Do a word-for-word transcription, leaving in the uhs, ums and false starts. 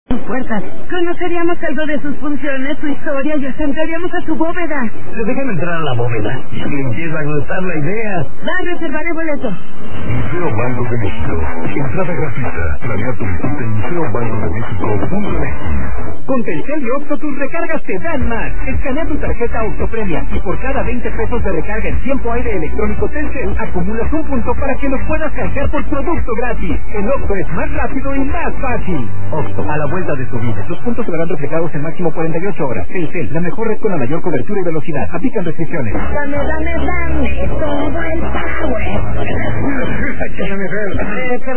puertas. Conoceríamos algo de sus funciones, su historia y hasta entraríamos a su bóveda. ¿Se dejan entrar a la bóveda? Y me empieza a gustar la idea. Va a reservar el boleto. Museo Banco de México. Entrada gratuita. Planea tu visita en museo banco de méxico punto net. Con Telcel y Octo tus recargas te dan más. Escanea tu tarjeta Octopremia y por cada veinte pesos de recarga en tiempo aire electrónico Telcel acumulas un punto para que los puedas canjear por producto gratis. El Octo es más rápido y más fácil. Octo, a la vuelta de tu vida. Los puntos se verán reflejados en máximo cuarenta y ocho horas. Telcel, la mejor red con la mayor cobertura y velocidad. Aplican restricciones. Dame, dame, dame todo el power. Aquí en la